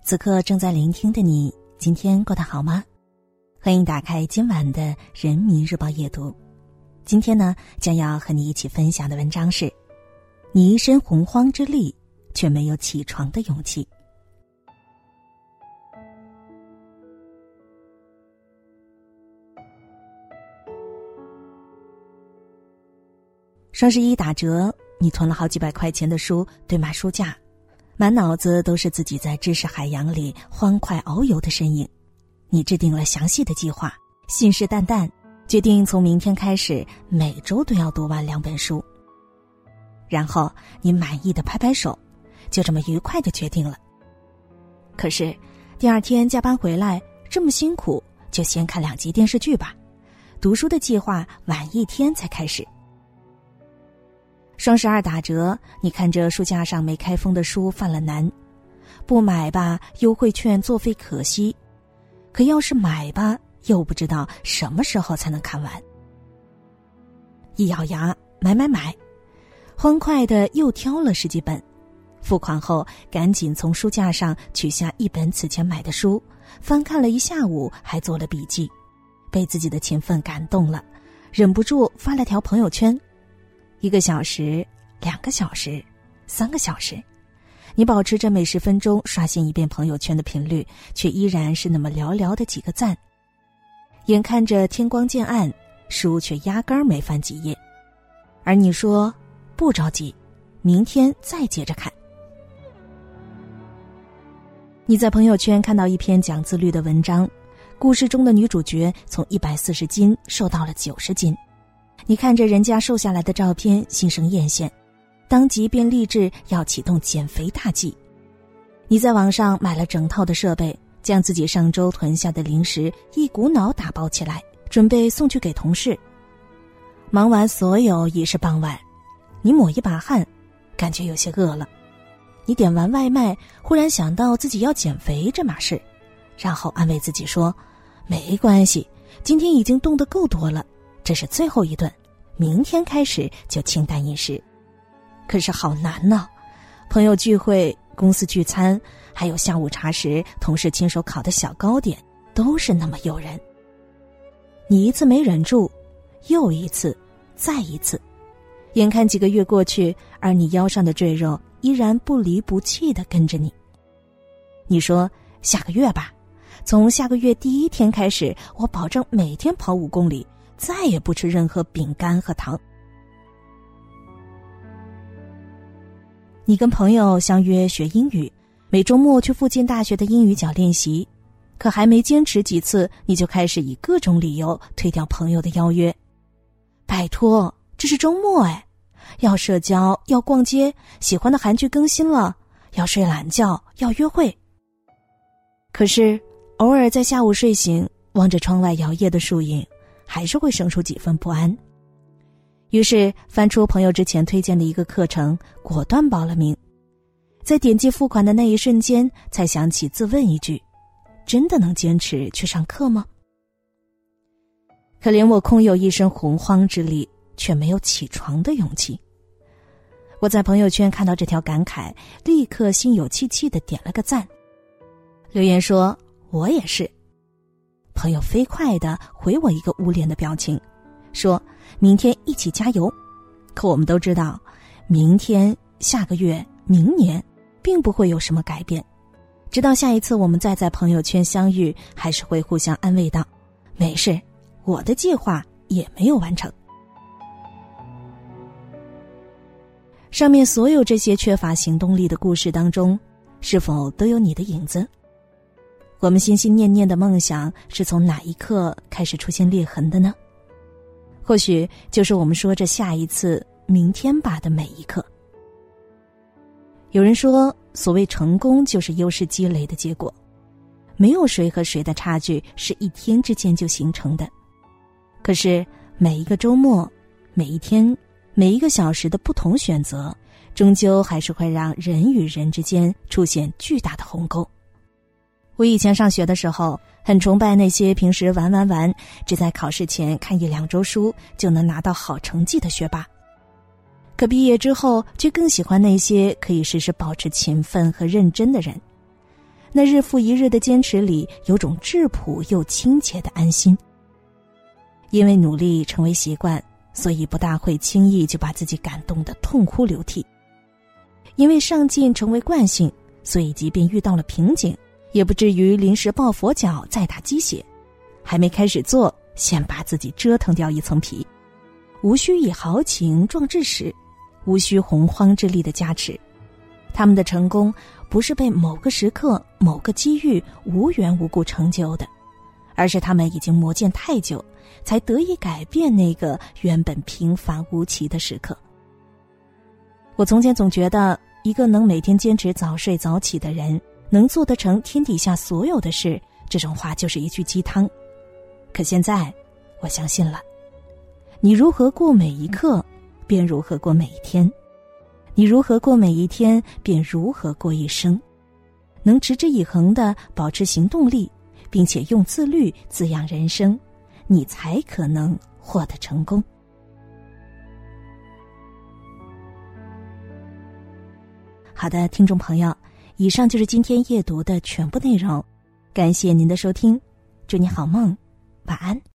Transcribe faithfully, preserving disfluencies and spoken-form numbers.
此刻正在聆听的你，今天过得好吗？欢迎打开今晚的人民日报夜读。今天呢，将要和你一起分享的文章是：你一身洪荒之力，却没有起床的勇气。双十一打折，你囤了好几百块钱的书堆满书架，满脑子都是自己在知识海洋里欢快遨游的身影。你制定了详细的计划，信誓旦旦，决定从明天开始每周都要读完两本书。然后你满意的拍拍手，就这么愉快地决定了。可是第二天加班回来，这么辛苦，就先看两集电视剧吧，读书的计划晚一天才开始。双十二打折，你看着书架上没开封的书犯了难，不买吧，优惠券作废可惜，可要是买吧，又不知道什么时候才能看完。一咬牙，买买买，欢快的又挑了十几本，付款后赶紧从书架上取下一本此前买的书，翻看了一下午，还做了笔记，被自己的勤奋感动了，忍不住发了条朋友圈。一个小时，两个小时，三个小时，你保持着每十分钟刷新一遍朋友圈的频率，却依然是那么寥寥的几个赞。眼看着天光渐暗，书却压根儿没翻几页，而你说不着急，明天再接着看。你在朋友圈看到一篇讲自律的文章，故事中的女主角从一百四十斤瘦到了九十斤。你看着人家瘦下来的照片，心生艳羡，当即便立志要启动减肥大计。你在网上买了整套的设备，将自己上周囤下的零食一股脑打包起来，准备送去给同事。忙完所有已是傍晚，你抹一把汗，感觉有些饿了。你点完外卖，忽然想到自己要减肥这码事，然后安慰自己说，没关系，今天已经动得够多了，这是最后一顿，明天开始就清淡饮食。可是好难呢，朋友聚会、公司聚餐，还有下午茶时同事亲手烤的小糕点，都是那么诱人。你一次没忍住，又一次，再一次，眼看几个月过去，而你腰上的赘肉依然不离不弃地跟着你。你说下个月吧，从下个月第一天开始，我保证每天跑五公里，再也不吃任何饼干和糖。你跟朋友相约学英语，每周末去附近大学的英语角练习，可还没坚持几次，你就开始以各种理由推掉朋友的邀约。拜托，这是周末哎，要社交，要逛街，喜欢的韩剧更新了，要睡懒觉，要约会。可是偶尔在下午睡醒，望着窗外摇曳的树影，还是会生出几分不安。于是翻出朋友之前推荐的一个课程，果断报了名。在点击付款的那一瞬间，才想起自问一句，真的能坚持去上课吗？可怜我空有一身洪荒之力，却没有起床的勇气。我在朋友圈看到这条感慨，立刻心有戚戚地点了个赞，留言说我也是。朋友飞快地回我一个捂脸的表情，说明天一起加油。可我们都知道，明天、下个月、明年并不会有什么改变，直到下一次我们再在朋友圈相遇，还是会互相安慰道，没事，我的计划也没有完成。上面所有这些缺乏行动力的故事当中，是否都有你的影子？我们心心念念的梦想是从哪一刻开始出现裂痕的呢？或许就是我们说着下一次、明天吧的每一刻。有人说，所谓成功就是优势积累的结果，没有谁和谁的差距是一天之间就形成的。可是每一个周末、每一天、每一个小时的不同选择，终究还是会让人与人之间出现巨大的鸿沟。我以前上学的时候，很崇拜那些平时玩玩玩，只在考试前看一两周书就能拿到好成绩的学霸。可毕业之后，却更喜欢那些可以时时保持勤奋和认真的人。 那日复一日的坚持里，有种质朴又亲切的安心。因为努力成为习惯，所以不大会轻易就把自己感动得痛哭流涕。因为上进成为惯性，所以即便遇到了瓶颈，也不至于临时抱佛脚再打鸡血，还没开始做，先把自己折腾掉一层皮。无需以豪情壮志使，无需洪荒之力的加持。他们的成功不是被某个时刻某个机遇无缘无故成就的，而是他们已经磨剑太久，才得以改变那个原本平凡无奇的时刻。我从前总觉得，一个能每天坚持早睡早起的人，能做得成天底下所有的事，这种话就是一句鸡汤。可现在我相信了，你如何过每一刻，便如何过每一天；你如何过每一天，便如何过一生。能持之以恒地保持行动力，并且用自律滋养人生，你才可能获得成功。好的，听众朋友，以上就是今天夜读的全部内容，感谢您的收听，祝你好梦，晚安。